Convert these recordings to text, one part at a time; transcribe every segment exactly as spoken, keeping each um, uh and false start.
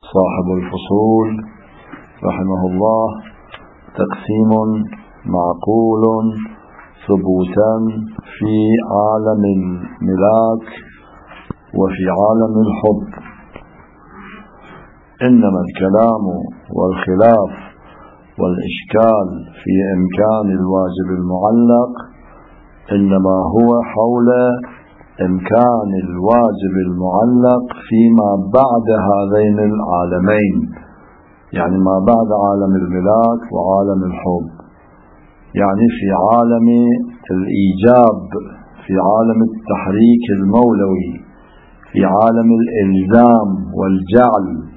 صاحب الفصول رحمه الله تقسيم معقول ثبوتا في عالم الملاك وفي عالم الحب. إنما الكلام والخلاف والإشكال في إمكان الواجب المعلق إنما هو حول إمكان الواجب المعلق فيما بعد هذين العالمين، يعني ما بعد عالم الملاك وعالم الحب، يعني في عالم الإيجاب، في عالم التحريك المولوي، في عالم الإلزام والجعل.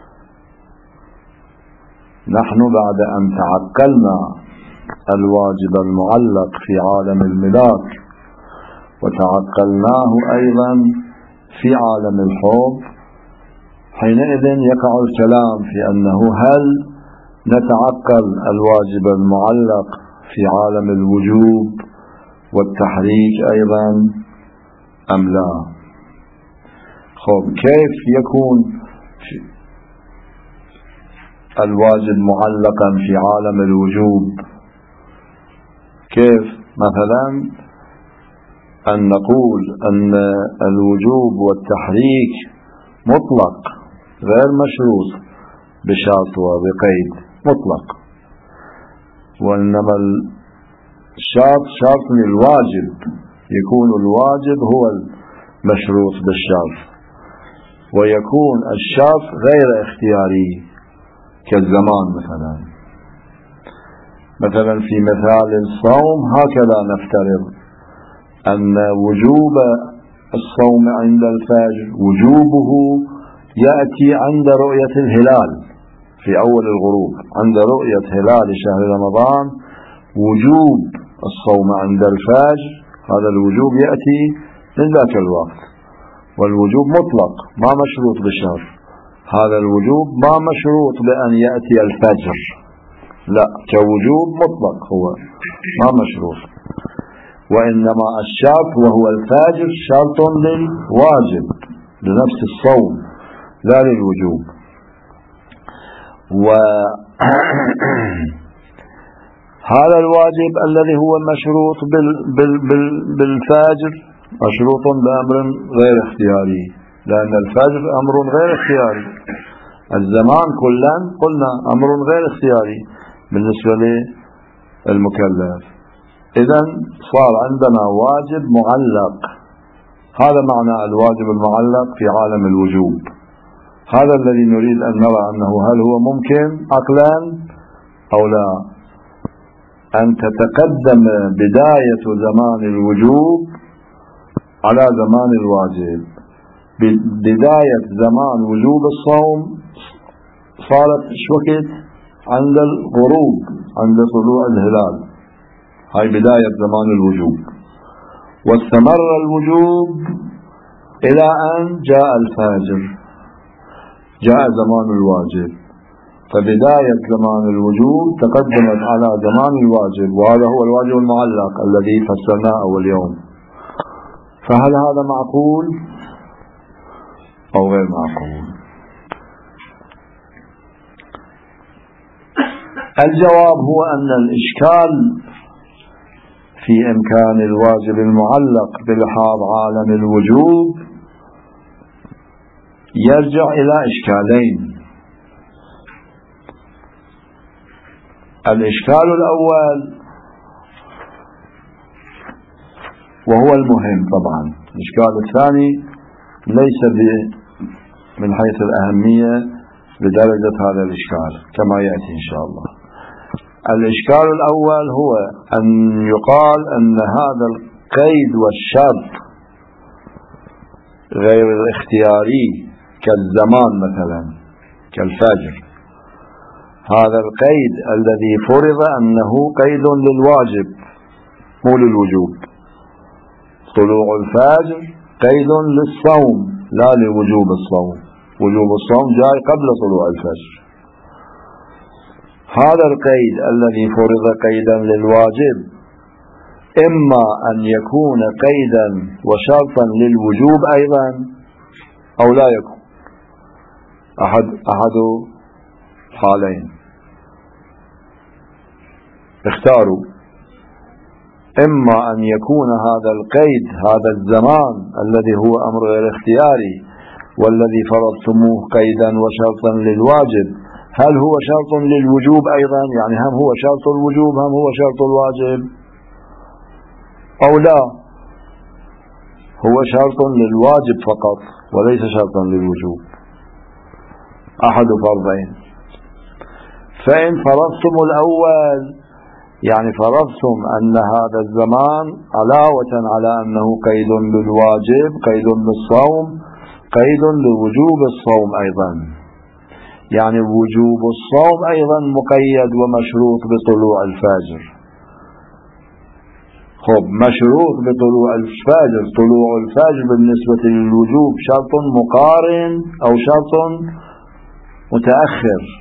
نحن بعد أن تعقلنا الواجب المعلق في عالم الملاك وتعقلناه أيضا في عالم الحب، حينئذ يقع الكلام في أنه هل نتعقل الواجب المعلق في عالم الوجوب والتحريك أيضا أم لا؟ خب كيف يكون الواجب معلقا في عالم الوجوب؟ كيف مثلا أن نقول أن الوجوب والتحريك مطلق غير مشروط بشرط وبقيد، مطلق، وإنما الشرط شرط للواجب، يكون الواجب هو المشروط بالشرط، ويكون الشرط غير اختياري كالزمان. مثلا مثلا في مثال الصوم هكذا نفترض أن وجوب الصوم عند الفجر وجوبه يأتي عند رؤية الهلال في أول الغروب، عند رؤية هلال شهر رمضان وجوب الصوم عند الفجر، هذا الوجوب يأتي من ذاك الوقت، والوجوب مطلق ما مشروط بشرط. هذا الوجوب ما مشروط بأن يأتي الفجر، لا، كوجوب مطلق هو ما مشروط، وإنما الشرط وهو الفجر شرط للواجب لنفس الصوم لا للوجوب. وهذا الواجب الذي هو مشروط بال بال بال بالفجر مشروط بأمر غير اختياري، لأن الفجر أمر غير اختياري، الزمان كلا قلنا أمر غير اختياري بالنسبة للمكلف. إذن صار عندنا واجب معلق، هذا معنى الواجب المعلق في عالم الوجوب. هذا الذي نريد أن نرى أنه هل هو ممكن عقلا أو لا، أن تتقدم بداية زمان الوجوب على زمان الواجب. بداية زمان وجوب الصوم صارت شوكت عند الغروب، عند طلوع الهلال، هاي بداية زمان الوجوب، واستمر الوجوب إلى أن جاء الفجر، جاء زمان الواجب، فبداية زمان الوجوب تقدمت على زمان الواجب، وهذا هو الواجب المعلق الذي فسرناه أول يوم. فهل هذا معقول أو غير معقول؟ الجواب هو أن الإشكال في إمكان الواجب المعلق بلحاظ عالم الوجوب يرجع إلى إشكالين. الإشكال الأول وهو المهم طبعا، الإشكال الثاني ليس من حيث الأهمية بدرجة هذا الإشكال كما يأتي إن شاء الله. الإشكال الأول هو أن يقال أن هذا القيد والشرط غير الاختياري كالزمان مثلا كالفجر، هذا القيد الذي فرض أنه قيد للواجب مو للوجوب. طلوع الفجر قيد للصوم لا لوجوب الصوم، وجوب الصوم جاي قبل طلوع الفجر. هذا القيد الذي فرض قيدا للواجب إما أن يكون قيدا وشرطا للوجوب أيضا أو لا يكون. أحد أحد حالين، اختاروا: إما أن يكون هذا القيد، هذا الزمان الذي هو أمر غير اختياري والذي فرضتموه قيدا وشرطا للواجب، هل هو شرط للوجوب أيضا؟ يعني هم هو شرط الوجوب هم هو شرط الواجب، أو لا هو شرط للواجب فقط وليس شرطا للوجوب. أحد فرضين. فإن فرضتم الأول، يعني فرضتم أن هذا الزمان علاوة على أنه قيد للواجب قيد للصوم قيد لوجوب الصوم أيضا، يعني وجوب الصوم أيضا مقيد ومشروط بطلوع الفجر. خب، مشروط بطلوع الفجر، طلوع الفجر بالنسبة للوجوب شرط مقارن أو شرط متأخر؟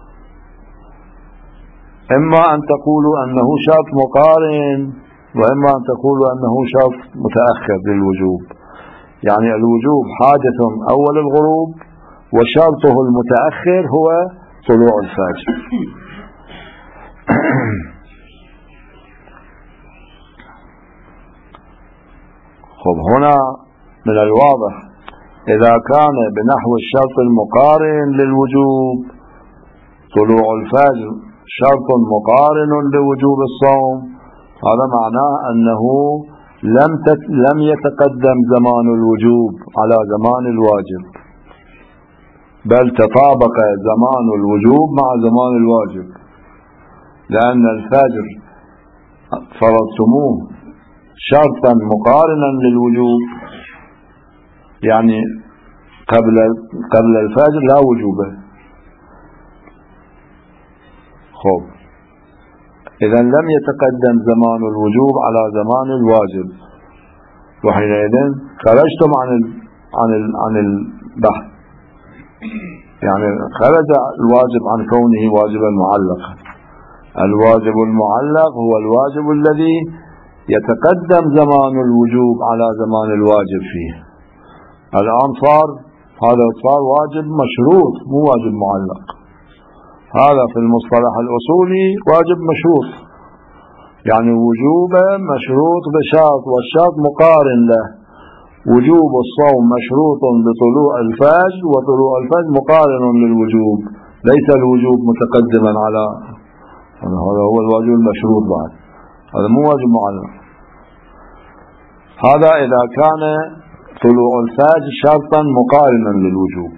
إما أن تقولوا أنه شرط مقارن، وإما أن تقولوا أنه شرط متأخر للوجوب، يعني الوجوب حادث أول الغروب وشرطه المتأخر هو طلوع الفجر. خب، هنا من الواضح إذا كان بنحو الشرط المقارن للوجوب طلوع الفجر شرط مقارن لوجوب الصوم، هذا معناه أنه لم لم يتقدم زمان الوجوب على زمان الواجب، بل تطابق زمان الوجوب مع زمان الواجب، لأن الفجر فرضتموه شرطا مقارنا للوجوب، يعني قبل قبل الفجر لا وجوبه. خب، إذا لم يتقدم زمان الوجوب على زمان الواجب، وحينئذ خرجتم عن ال عن ال عن البحث، يعني خرج الواجب عن كونه واجبا معلقا. الواجب المعلق هو الواجب الذي يتقدم زمان الوجوب على زمان الواجب فيه. الآن صار هذا صار واجب مشروط مو واجب معلق. هذا في المصطلح الأصولي واجب مشروط، يعني وجوب مشروط بشرط، والشرط مقارن له. وجوب الصوم مشروط بطلوع الفجر، وطلوع الفجر مقارن للوجوب، ليس الوجوب متقدما على هذا. هو الواجب المشروط بعد، هذا مو واجب معلق. هذا إذا كان طلوع الفجر شرطا مقارنا للوجوب.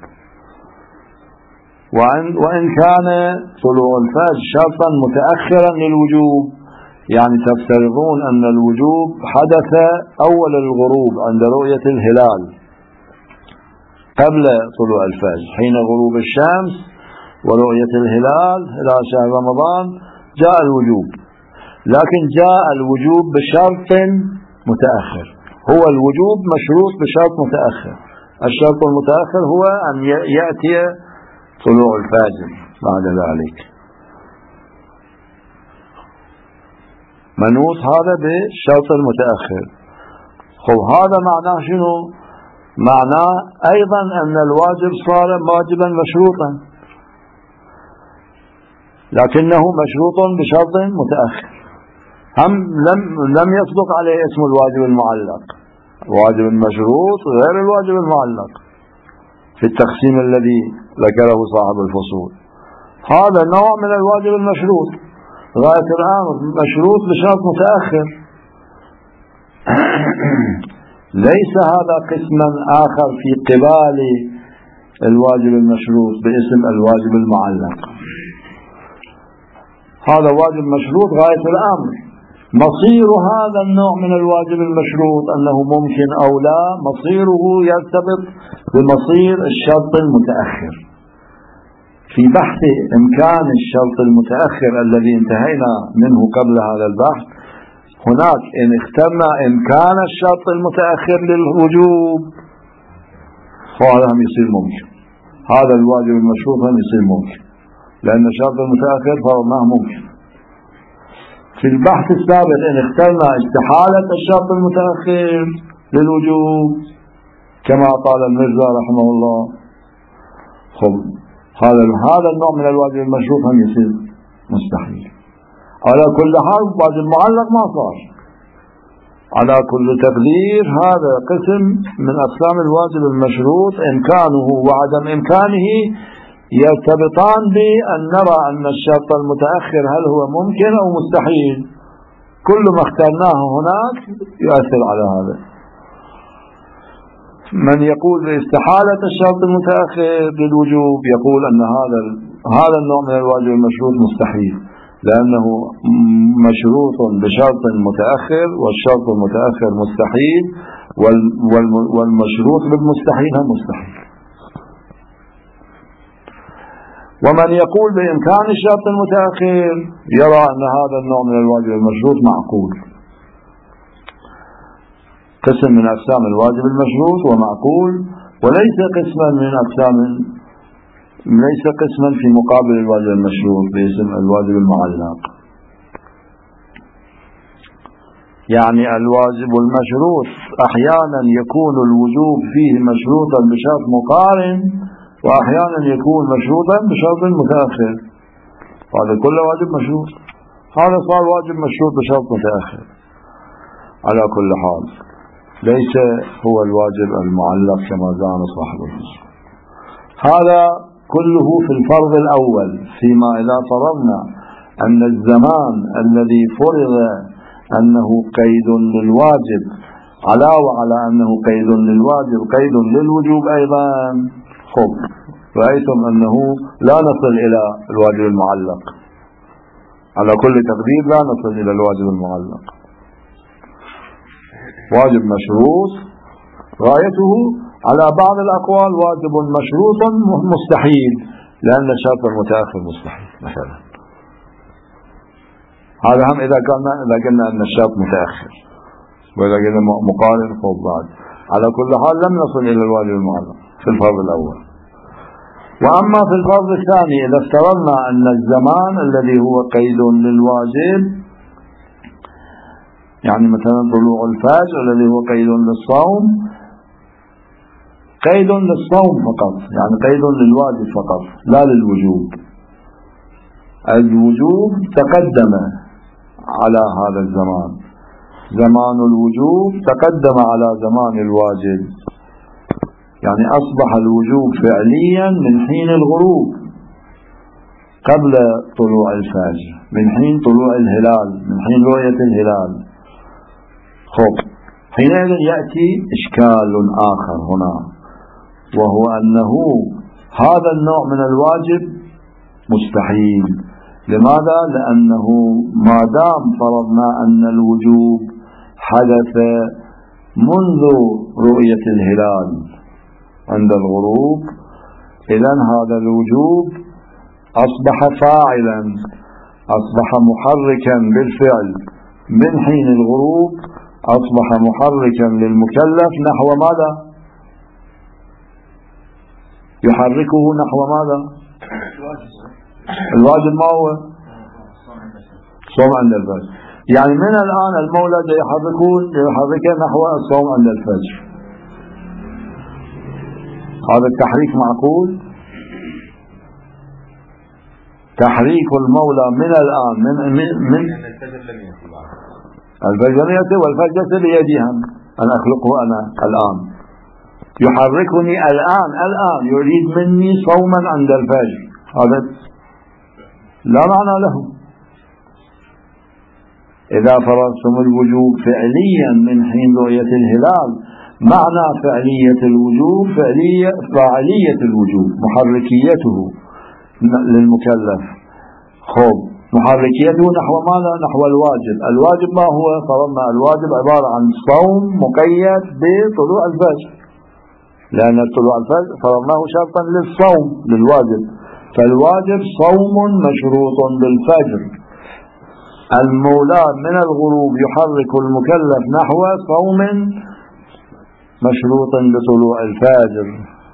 وإن, وإن كان طلوع الفجر شرطا متأخرا للوجوب، يعني تفترضون أن الوجوب حدث أول الغروب عند رؤية الهلال قبل طلوع الفجر، حين غروب الشمس ورؤية الهلال إلى شهر رمضان جاء الوجوب، لكن جاء الوجوب بشرط متأخر. هو الوجوب مشروط بشرط متأخر. الشرط المتأخر هو أن يأتي طلوع الفجر بعد ذلك، منوط هذا بالشرط المتأخر. خب، هذا معناه شنو؟ معناه أيضا أن الواجب صار واجبا مشروطا، لكنه مشروط بشرط متأخر. هم لم لم يصدق عليه اسم الواجب المعلق. الواجب المشروط غير الواجب المعلق في التقسيم الذي ذكره صاحب الفصول. هذا نوع من الواجب المشروط غاية الأمر، مشروط بشرط متأخر. ليس هذا قسما آخر في قبال الواجب المشروط باسم الواجب المعلق. هذا واجب مشروط غاية الأمر. مصير هذا النوع من الواجب المشروط أنه ممكن أو لا، مصيره يرتبط بمصير الشرط المتأخر. في بحث إمكان الشرط المتأخر الذي انتهينا منه قبل هذا البحث، هناك إن اخترنا إمكان الشرط المتأخر للوجوب فهذا هم يصير ممكن، هذا الواجب المشروط هم يصير ممكن، لأن الشرط المتأخر فرضناه ممكن. في البحث السابق إن اخترنا استحالة الشرط المتأخر للوجوب كما قال المرزا رحمه الله، خب هذا هذا النوع من الواجب المشروط هم يصير مستحيل. على كل حال واجب معلق ما صار. على كل تقدير هذا قسم من أقسام الواجب المشروط، إمكانه وعدم إمكانه يرتبطان بأن نرى أن الشرط المتأخر هل هو ممكن أو مستحيل. كل ما اخترناه هناك يؤثر على هذا. من يقول باستحالة الشرط المتأخر للوجوب يقول أن هذا هذا النوع من الواجب المشروط مستحيل، لأنه مشروط بشرط متأخر، والشرط المتأخر مستحيل، والمشروط بالمستحيل هم مستحيل. ومن يقول بإمكان الشرط المتأخر يرى أن هذا النوع من الواجب المشروط معقول. قسم من أقسام الواجب المشروط ومعقول، وليس قسما من أقسام ليس قسما في مقابل الواجب المشروط باسم الواجب المعلق. يعني الواجب المشروط أحيانا يكون الوجوب فيه مشروطا بشرط مقارن، وأحيانا يكون مشروطا بشرط متأخر. هذا كله واجب مشروط، هذا صار واجب مشروط بشرط متأخر. على كل حال ليس هو الواجب المعلق كما زعم صاحب الفصل. هذا كله في الفرض الأول. فيما إذا فرضنا أن الزمان الذي فرض أنه قيد للواجب علاوة على أنه قيد للواجب قيد للوجوب أيضا، خب رأيتم أنه لا نصل إلى الواجب المعلق. على كل تقدير لا نصل إلى الواجب المعلق. واجب مشروط غايته على بعض الأقوال واجب مشروط مستحيل، لأن الشرط المتأخر مستحيل مثلا. هذا هم إذا قلنا إذا قلنا أن الشرط متأخر، وإذا قلنا مقارن فوق بعض. على كل حال لم نصل إلى الواجب المعلق في الفرض الأول. وأما في الفرض الثاني إذا افترضنا أن الزمان الذي هو قيد للواجب، يعني مثلا طلوع الفجر الذي هو قيد للصوم، قيد للصوم فقط، يعني قيد للواجب فقط لا للوجوب. الوجوب تقدم على هذا الزمان، زمان الوجوب تقدم على زمان الواجب، يعني أصبح الوجوب فعليا من حين الغروب قبل طلوع الفجر، من حين طلوع الهلال، من حين رؤية الهلال. خب حينئذ يأتي إشكال آخر هنا، وهو أنه هذا النوع من الواجب مستحيل. لماذا؟ لأنه ما دام فرضنا أن الوجوب حدث منذ رؤية الهلال عند الغروب، إذن هذا الوجوب أصبح فاعلا، أصبح محركا بالفعل من حين الغروب، أصبح محركا للمكلف نحو ماذا؟ يحركه نحو ماذا؟ الواجب ما هو؟ صوم عند الفجر. يعني من الآن المولى يحركون يحركه نحو الصوم عند الفجر. هذا التحريك معقول؟ تحريك المولى من الآن من من, من الفجر يأتي، والفجر بيدهم أن أخلقه أنا الآن، يحركني الآن الآن يريد مني صوما عند الفجر، هذا لا معنى له. إذا فرضتم الوجوب فعليا من حين رؤية الهلال، معنى فعلية الوجوب فعلية فاعلية الوجوب، محركيته للمكلف. خب محركيته نحو ماذا؟ نحو الواجب. الواجب ما هو؟ فرضنا الواجب عبارة عن صوم مقيد بطلوع الفجر، لأن طلوع الفجر فرضناه شرطا للصوم للواجب، فالواجب صوم مشروط بالفجر. المولى من الغروب يحرك المكلف نحو صوم مشروط بطلوع الفجر.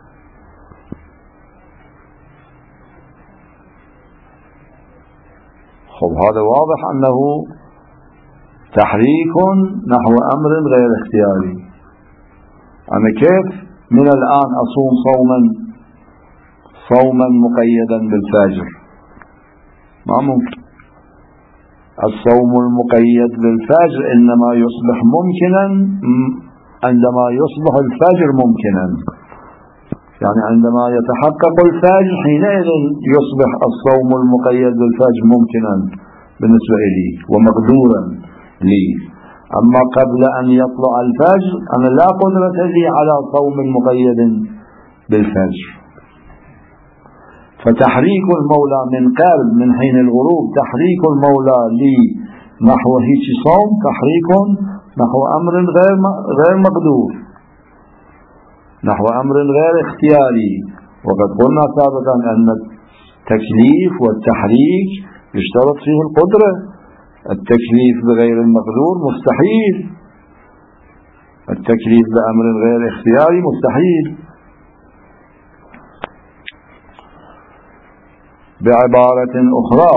خب هذا واضح أنه تحريك نحو أمر غير اختياري. أنا كيف من الآن أصوم صوما صوما مقيدا بالفجر، ما ممكن. الصوم المقيد بالفجر إنما يصبح ممكنا عندما يصبح الفجر ممكنا، يعني عندما يتحقق الفجر حينئذ يصبح الصوم المقيد بالفجر ممكنا بالنسبة لي ومقدورا لي. أما قبل أن يطلع الفجر أنا لا قدرة لي على صوم مقيد بالفجر. فتحريك المولى من قبل من حين الغروب، تحريك المولى لي نحو هيك صوم تحريك نحو أمر غير غير مقدور، نحو أمر غير اختياري. وقد قلنا سابقا أن التكليف والتحريك يشترط فيه القدرة. التكليف بغير المقدور مستحيل، التكليف بأمر غير اختياري مستحيل. بعبارة أخرى،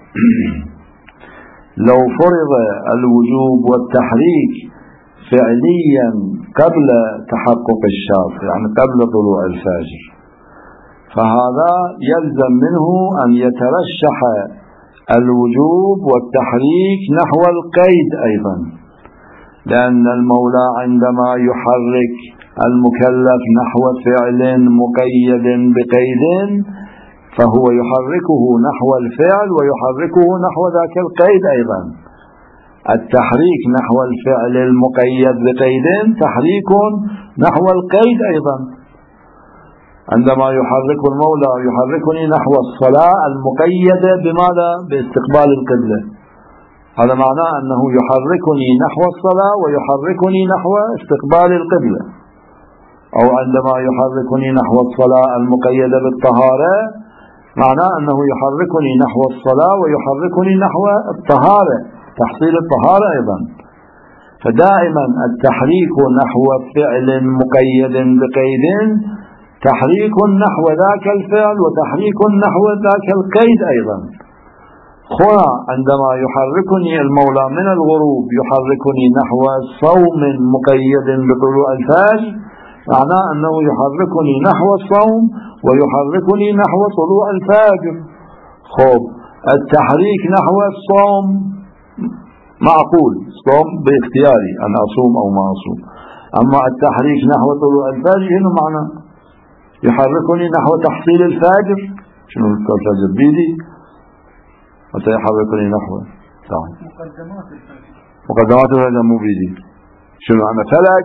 لو فرض الوجوب والتحريك فعليا قبل تحقق الشرط، يعني قبل طلوع الفجر، فهذا يلزم منه أن يترشح الوجوب والتحريك نحو القيد أيضا، لأن المولى عندما يحرك المكلف نحو فعل مقيد بقيد فهو يحركه نحو الفعل ويحركه نحو ذاك القيد أيضا. التحريك نحو الفعل المقيد بقيد تحريك نحو القيد أيضا. عندما يحرك المولى يحركني نحو الصلاة المقيدة بماذا؟ باستقبال القبلة، هذا معناه أنه يحركني نحو الصلاة ويحركني نحو استقبال القبلة. أو عندما يحركني نحو الصلاة المقيدة بالطهارة معناه أنه يحركني نحو الصلاة ويحركني نحو الطهارة، تحصيل الطهارة أيضا. فدائما التحريك نحو فعل مقيد بقيد تحريك نحو ذاك الفعل وتحريك نحو ذاك القيد أيضا. هنا عندما يحركني المولى من الغروب يحركني نحو صوم مقيد بطلوع الفجر، معناه أنه يحركني نحو الصوم ويحركني نحو طلوع الفجر. خب التحريك نحو الصوم معقول، صوم باختياري أن أصوم أو ما أصوم. أما التحريك نحو طلوع الفجر شنو معنى؟ يحركني نحو تحصيل الفجر، شنو الفجر بيدي وسيحركني نحو مقدمات الفجر. مقدمات الفجر مو بيدي، شنو معنى؟ فلك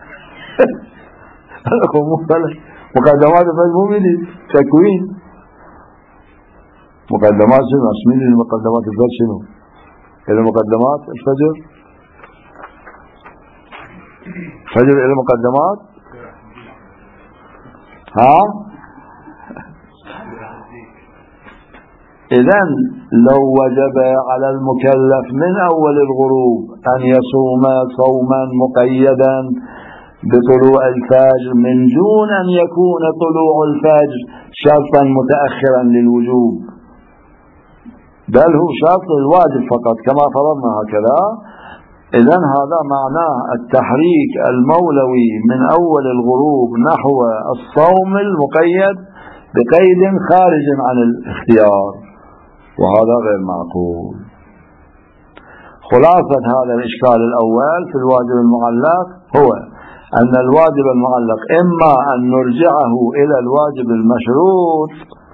مو فلك، مقدمات الفجر مو بيدي، تكوين. مقدمات شنو؟ اسمين لي مقدمات الفجر شنو؟ إلى مقدمات الفجر، فجر إلى مقدمات. ها إذن لو وجب على المكلف من أول الغروب أن يصوم صوما مقيدا بطلوع الفجر من دون أن يكون طلوع الفجر شرطا متأخرا للوجوب، بل هو شرط الواجب فقط كما فرضنا هكذا، إذن هذا معناه التحريك المولوي من أول الغروب نحو الصوم المقيد بقيد خارج عن الاختيار، وهذا غير معقول. خلاصة هذا الإشكال الأول في الواجب المعلق هو أن الواجب المعلق إما أن نرجعه إلى الواجب المشروط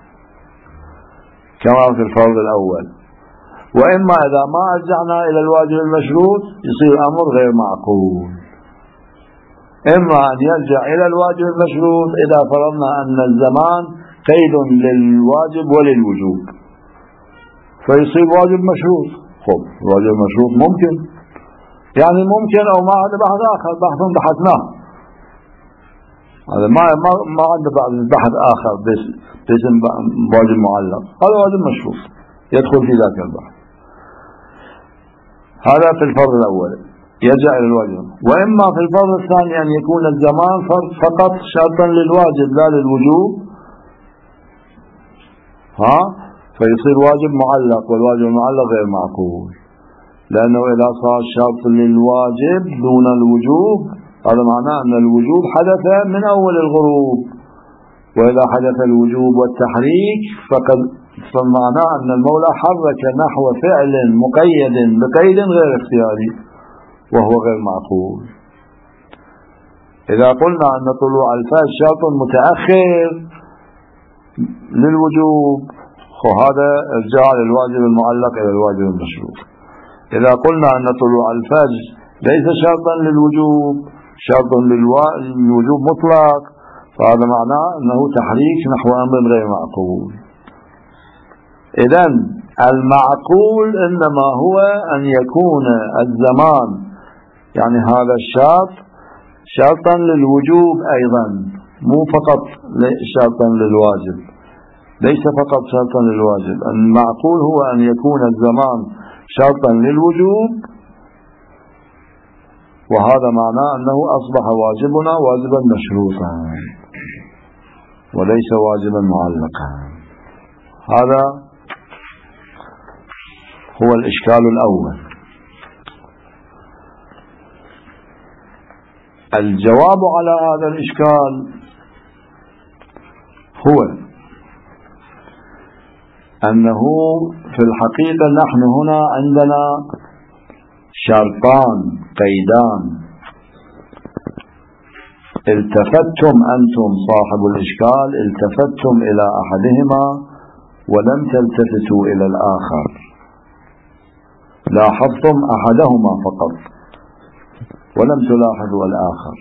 كما في الفرض الأول، وإما إذا ما أرجعنا إلى الواجب المشروط يصير أمر غير معقول. إما أن يرجع إلى الواجب المشروط إذا فرضنا أن الزمان قيد للواجب وللوجوب فيصير واجب مشروط. خب الواجب المشروط ممكن، يعني ممكن أو ما هذا بحث آخر، بحث بحثناه، هذا ما ما ما عنده بحث آخر بس باسم واجب معلق، هذا واجب مشروط يدخل في ذاك البحث. هذا في الفرض الأول يرجع إلى الواجب. وإما في الفرض الثاني أن يكون الزمان فقط شرطا للواجب لا للوجوب، ها فيصير واجب معلق، والواجب المعلق غير معقول، لأنه إذا صار شرط للواجب دون الوجوب هذا معناه أن الوجوب حدث من أول الغروب، وإذا حدث الوجوب والتحريك فقد فمعناه أن المولى حرك نحو فعل مقيد بقيد غير اختياري وهو غير معقول. إذا قلنا أن طلوع الفجر شرط متأخر للوجوب وهذا ارجاع للواجب المعلق إلى الواجب المشروط. إذا قلنا أن طلوع الفجر ليس شرطا للوجوب، شرط للوجوب مطلق، فهذا معناه أنه تحريك نحو أمر غير معقول. إذن المعقول إنما هو أن يكون الزمان، يعني هذا الشرط شرطا للوجوب أيضا، مو فقط شرطا للواجب، ليس فقط شرطا للواجب. المعقول هو أن يكون الزمان شرطا للوجوب، وهذا معناه أنه أصبح واجبنا واجبا مشروطا وليس واجبا معلقا. هذا هو الإشكال الأول. الجواب على هذا الإشكال هو أنه في الحقيقة نحن هنا عندنا شرطان قيدان، التفتم أنتم صاحب الإشكال التفتم إلى أحدهما ولم تلتفتوا إلى الآخر، لاحظتم أحدهما فقط ولم تلاحظوا الآخر.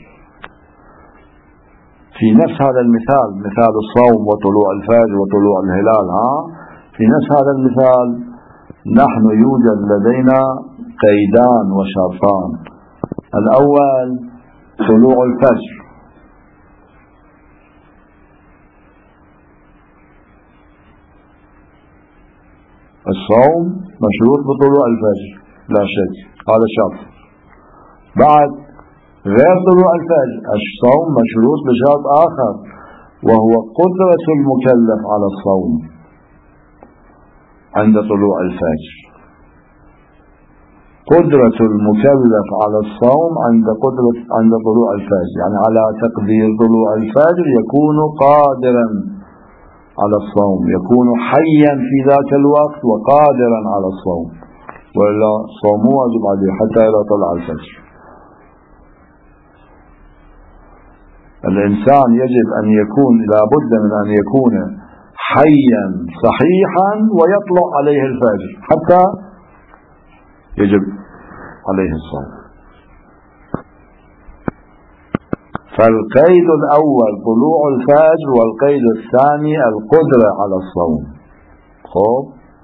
في نفس هذا المثال، مثال الصوم وطلوع الفجر وطلوع الهلال، ها في نفس هذا المثال نحن يوجد لدينا قيدان وشرطان. الأول طلوع الفجر، الصوم مشروط بطلوع الفجر لا شك، هذا شرط. بعد غير طلوع الفجر الصوم مشروط بشرط آخر وهو قدرة المكلف على الصوم عند طلوع الفجر. قدرة المكلف على الصوم عند قدرة عند طلوع الفجر، يعني على تقدير طلوع الفجر يكون قادرا على الصوم، يكون حيا في ذاك الوقت وقادرا على الصوم، وإلا الصوم واجب عليه حتى إذا طلع الفجر. الإنسان يجب أن يكون لابد من أن يكون حيا صحيحا ويطلع عليه الفجر حتى يجب عليه الصوم. فالقيد الأول طلوع الفجر، والقيد الثاني القدرة على الصوم. خب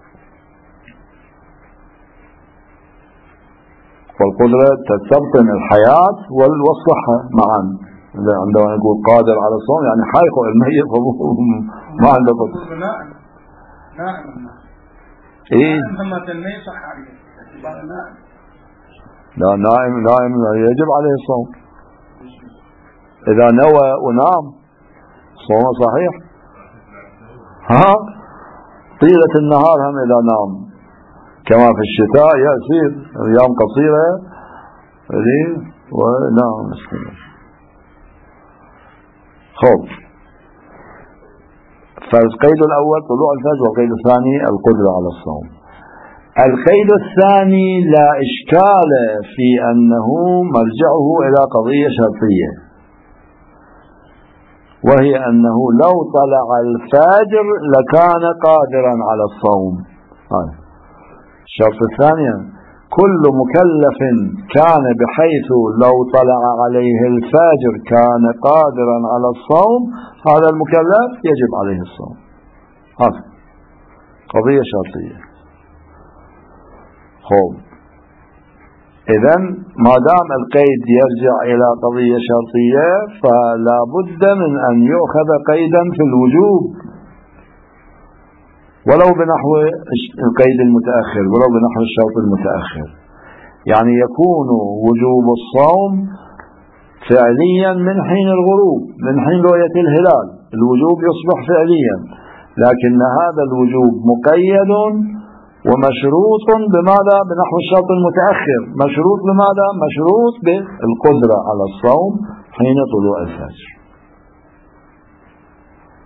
والقدرة تستبطن الحياة والصحة معا. عندما نقول قادر على الصوم يعني حي، الميت ما عنده قدرة. نعم نعم إيه لا نائم نائم يجب عليه الصوم إذا نوى ونام صوم صحيح. ها طيلة النهار هم إذا نام، كما في الشتاء يصير أيام قصيرة ونام. خب فالقيد الأول طلوع الفجر، والقيد الثاني القدرة على الصوم. القيد الثاني لا إشكال في أنه مرجعه إلى قضية شرطية، وهي أنه لو طلع الفجر لكان قادرا على الصوم. الشرط الثاني كل مكلف كان بحيث لو طلع عليه الفجر كان قادرا على الصوم، هذا المكلف يجب عليه الصوم. هذا قضية شرطية. خب إذن ما دام القيد يرجع إلى قضية شرطية فلا بد من أن يؤخذ قيدا في الوجوب ولو بنحو القيد المتأخر، ولو بنحو الشرط المتأخر. يعني يكون وجوب الصوم فعليا من حين الغروب، من حين رؤية الهلال الوجوب يصبح فعليا، لكن هذا الوجوب مقيد ومشروط بماذا؟ بنحو الشرط المتأخر. مشروط بماذا؟ مشروط بالقدرة على الصوم حين طلوع الفجر.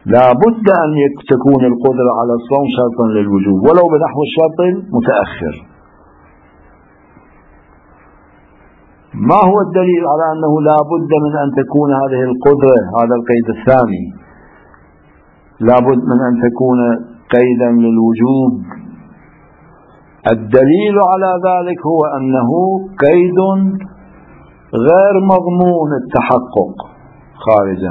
لا بد أن تكون القدرة على الصوم شرطا للوجوب ولو بنحو الشرط المتأخر. ما هو الدليل على أنه لا بد من أن تكون هذه القدرة، هذا القيد الثاني، لا بد من أن تكون قيدا للوجوب؟ الدليل على ذلك هو أنه قيد غير مضمون التحقق خارجا.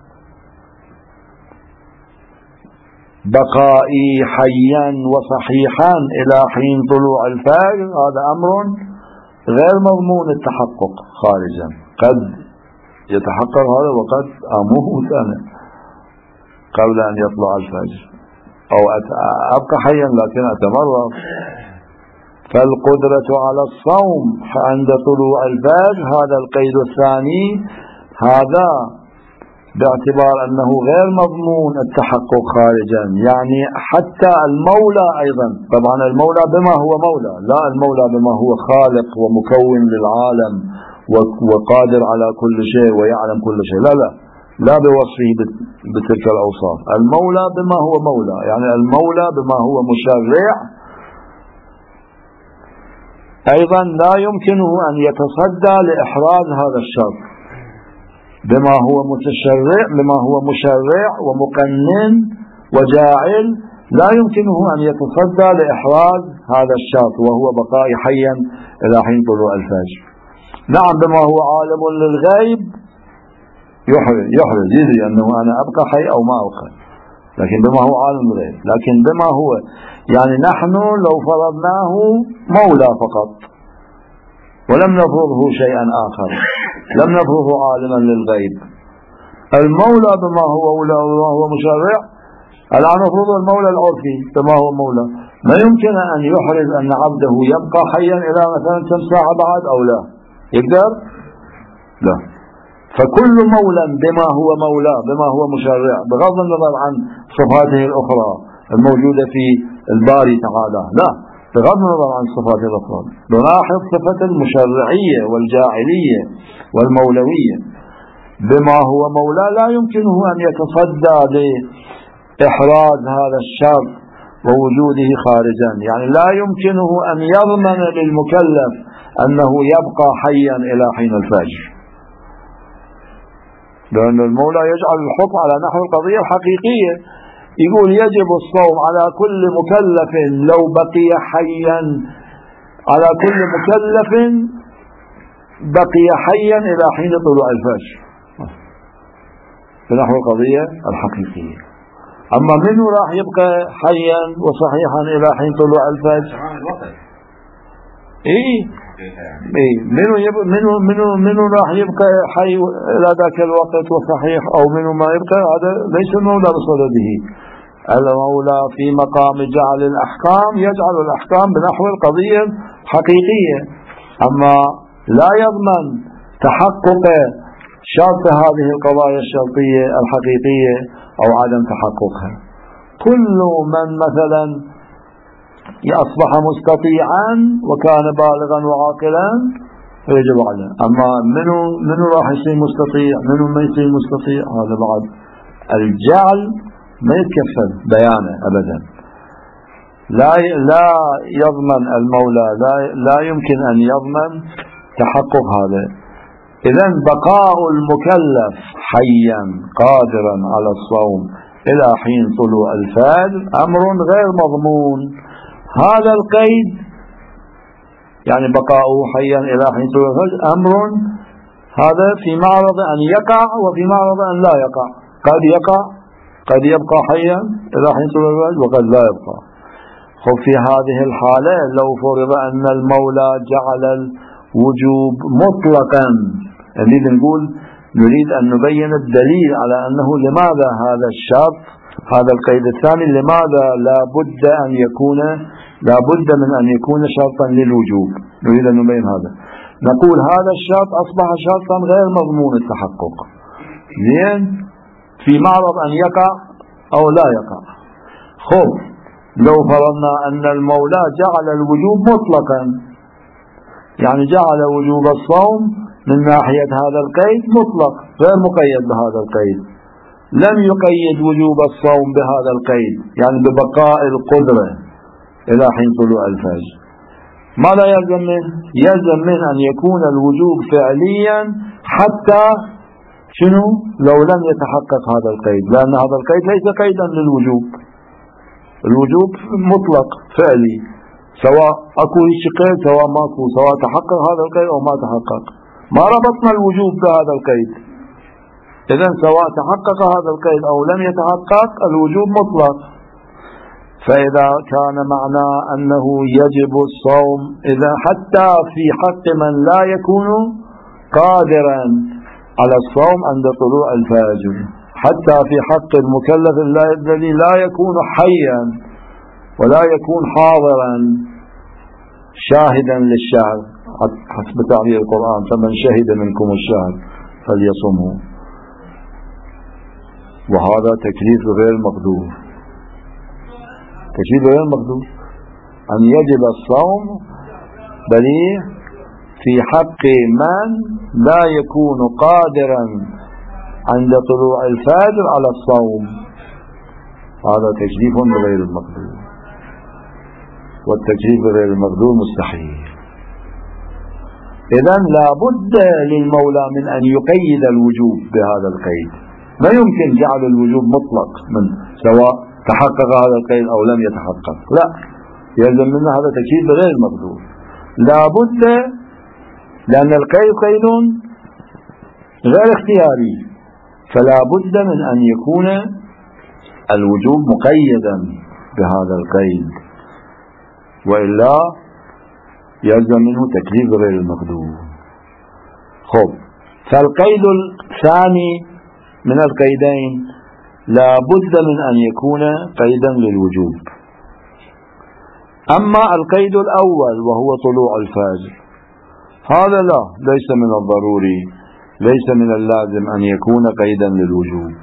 بقائي حيا وصحيحا إلى حين طلوع الفجر هذا أمر غير مضمون التحقق خارجا، قد يتحقق هذا وقد أموت أنا قبل أن يطلع الفجر أو أبقى حيا لكن أتمرض. فالقدرة على الصوم عند طلوع الفجر هذا القيد الثاني، هذا باعتبار أنه غير مضمون التحقق خارجا، يعني حتى المولى أيضا، طبعا المولى بما هو مولى، لا المولى بما هو خالق ومكون للعالم وقادر على كل شيء ويعلم كل شيء، لا لا لا بوصفه بتلك الأوصاف. المولى بما هو مولى، يعني المولى بما هو مشرع أيضا لا يمكنه أن يتصدى لإحراز هذا الشرط، بما هو متشرع بما هو مشرع ومقنن وجاعل لا يمكنه أن يتصدى لإحراز هذا الشرط وهو بقاء حيا إلى حين طلوع الفجر. نعم بما هو عالم للغيب يحرز يحرز يدري أنه أنا أبقى حي أو ما أبقى، لكن بما هو عالم للغيب. لكن بما هو يعني نحن لو فرضناه مولى فقط ولم نفرضه شيئا آخر، لم نفرضه عالما للغيب، المولى بما هو مولى وما هو مشرع، الآن نفرض المولى العرفي بما هو مولى، ما يمكن أن يحرز أن عبده يبقى حيا إلى مثلا كم ساعة بعد أو لا يقدر؟ لا. فكل مولى بما هو مولى بما هو مشرع بغض النظر عن صفاته الأخرى الموجودة في الباري تعالى، لا بغض النظر عن الصفات الأخرى نلاحظ صفة المشرعية والجاعلية والمولوية، بما هو مولى لا يمكنه أن يتصدى لإحراز هذا الشرط ووجوده خارجا، يعني لا يمكنه أن يضمن للمكلف أنه يبقى حيا إلى حين الفجر، لأن المولى يجعل الحكم على نحو القضية الحقيقية، يقول يجب الصوم على كل مكلف لو بقي حيا، على كل مكلف بقي حيا إلى حين طلوع الفجر بنحو القضية الحقيقية. أما منه راح يبقى حيا وصحيحا إلى حين طلوع الفجر؟ إيه إيه منه يب... منه منه منه راح يبقى حي إلى ذاك الوقت وصحيح أو منه ما يبقى، هذا ليس المولى بصدده. المولى في مقام جعل الأحكام يجعل الأحكام بنحو القضية الحقيقية، أما لا يضمن تحقق شرط هذه القضايا الشرطية الحقيقية أو عدم تحققها. كل من مثلا أصبح مستطيعا وكان بالغا وعاقلا فيجب عليه، أما منو منو راح يصير مستطيع منو ما يصير مستطيع، هذا بعد الجعل ما يتكفل بيانه أبدا، لا لا يضمن المولى، لا لا يمكن أن يضمن تحقق هذا. إذن بقاء المكلف حيا قادرا على الصوم إلى حين طلوع الفجر أمر غير مضمون. هذا القيد يعني بقاؤه حيا إلى حين طلوع الفجر أمر هذا في معرض أن يقع وفي معرض أن لا يقع، قد يقع قد يبقى حيا إلى حين طلوع الفجر وقد لا يبقى. خب في هذه الحالة لو فرض أن المولى جعل الوجوب مطلقا، نريد نقول نريد أن نبين الدليل على أنه لماذا هذا الشرط هذا القيد الثاني لماذا لا بد أن يكون لا بد من أن يكون شرطا للوجوب، نريد أن نبين هذا. نقول هذا الشرط أصبح شرطا غير مضمون التحقق، زين في معرض أن يقع أو لا يقع. خب لو فرضنا أن المولى جعل الوجوب مطلقا، يعني جعل وجوب الصوم من ناحية هذا القيد مطلق غير مقيد بهذا القيد، لم يقيد وجوب الصوم بهذا القيد، يعني ببقاء القدرة إلى حين طلوع الفجر. ماذا يلزم منه؟ يلزم منه أن يكون الوجوب فعليا حتى شنو؟ لو لم يتحقق هذا القيد، لأن هذا القيد ليس قيدا للوجوب، الوجوب مطلق فعلي، سواء أكو قيد سواء ماكو، سواء تحقق هذا القيد أو ما تحقق، ما ربطنا الوجوب بهذا القيد. إذن سواء تحقق هذا القيد أو لم يتحقق الوجوب مطلق. فإذا كان معناه أنه يجب الصوم إذا حتى في حق من لا يكون قادرا على الصوم عند طلوع الفجر، حتى في حق المكلف الذي لا يكون حيا ولا يكون حاضرا شاهدا للشهر حسب تعبير القرآن، فمن شهد منكم الشهر فليصمه. وهذا تكليف غير مقدور، تكليف غير مقدور أن يجب الصوم بل في حق من لا يكون قادرا عند طلوع الفجر على الصوم، هذا تكليف غير المقدور، والتكليف غير المقدور مستحيل. إذن لا بد للمولى من أن يقيد الوجوب بهذا القيد، ما يمكن جعل الوجوب مطلق من سواء تحقق هذا القيد أو لم يتحقق، لا، يلزم منه هذا تكليف غير مقدور. لا بد، لأن القيد قيد غير اختياري، فلا بد من أن يكون الوجوب مقيدا بهذا القيد، وإلا يلزم منه تكليف غير المقدور. خب، فالقيد الثاني من القيدين لا بد من أن يكون قيدا للوجوب. أما القيد الأول وهو طلوع الفجر، هذا لا، ليس من الضروري، ليس من اللازم أن يكون قيدا للوجوب.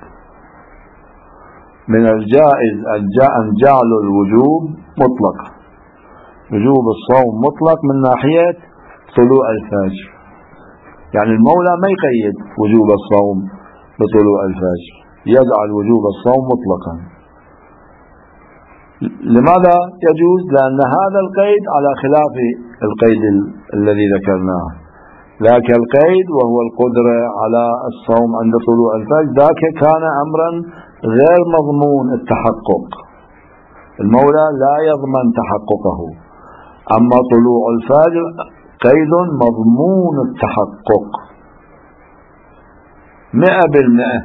من الجائز أن جعل الوجوب مطلق، وجوب الصوم مطلق من ناحية طلوع الفجر، يعني المولى ما يقيد وجوب الصوم بطلوع الفجر، يجعل وجوب الصوم مطلقا. لماذا يجوز؟ لأن هذا القيد على خلاف القيد الذي ذكرناه، ذاك القيد وهو القدرة على الصوم عند طلوع الفجر، ذاك كان أمرا غير مضمون التحقق، المولى لا يضمن تحققه. أما طلوع الفجر قيد مضمون التحقق مئة بالمئة،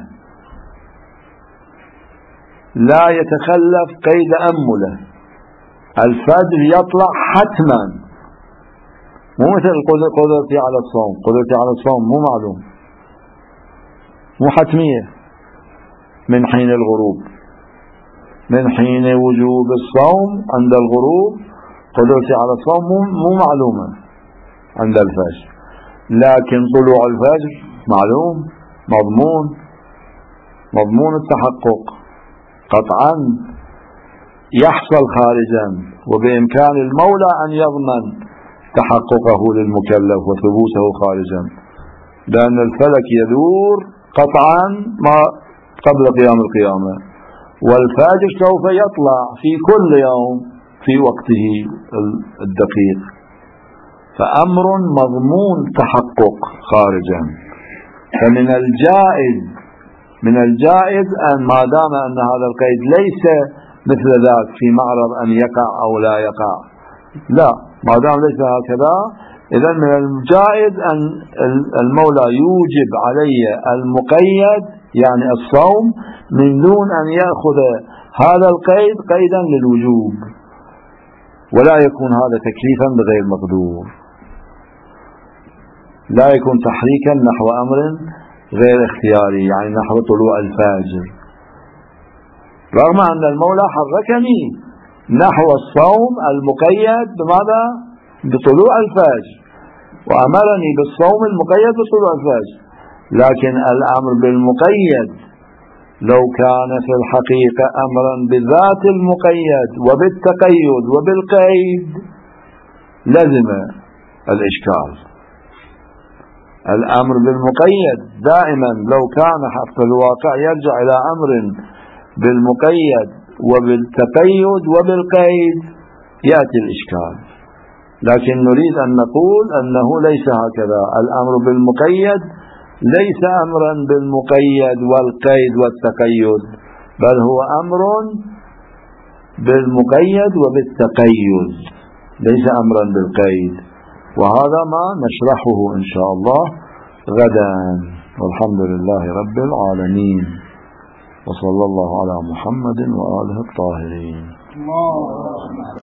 لا يتخلف قيد أمله، الفجر يطلع حتما، مو مثل قدرتي على الصوم، قدرتي على الصوم مو معلوم، مو حتمية من حين الغروب، من حين وجوب الصوم عند الغروب قدرتي على الصوم مو معلومة عند الفجر، لكن طلوع الفجر معلوم، مضمون، مضمون التحقق قطعا يحصل خارجا، وبإمكان المولى أن يضمن تحققه للمكلف وثبوته خارجا، لأن الفلك يدور قطعا ما قبل قيام القيامة، والفجر سوف يطلع في كل يوم في وقته الدقيق، فأمر مضمون تحقق خارجا. فمن الجائز من الجائز أن ما دام أن هذا القيد ليس مثل ذاك في معرض أن يقع أو لا يقع، لا، ما دام ليس هكذا، إذا من الجائز أن المولى يوجب علي المقيد يعني الصوم من دون أن يأخذ هذا القيد قيدا للوجوب، ولا يكون هذا تكليفا بغير مقدور، لا يكون تحريكا نحو أمر غير اختياري، يعني نحو طلوع الفجر، رغم أن المولى حركني نحو الصوم المقيد بماذا؟ بطلوع الفجر، وأمرني بالصوم المقيد بطلوع الفجر، لكن الأمر بالمقيد لو كان في الحقيقة أمرا بذات المقيد وبالتقيد وبالقيد لزم الإشكال، الأمر بالمقيد دائما لو كان في الواقع يرجع إلى أمر بالمقيد وبالتقيد وبالقيد يأتي الإشكال، لكن نريد أن نقول أنه ليس هكذا. الأمر بالمقيد ليس أمرا بالمقيد والقيد والتقيد، بل هو أمر بالمقيد وبالتقيد، ليس أمرا بالقيد. وهذا ما نشرحه إن شاء الله غدا، والحمد لله رب العالمين، وصلى الله على محمد وآله الطاهرين.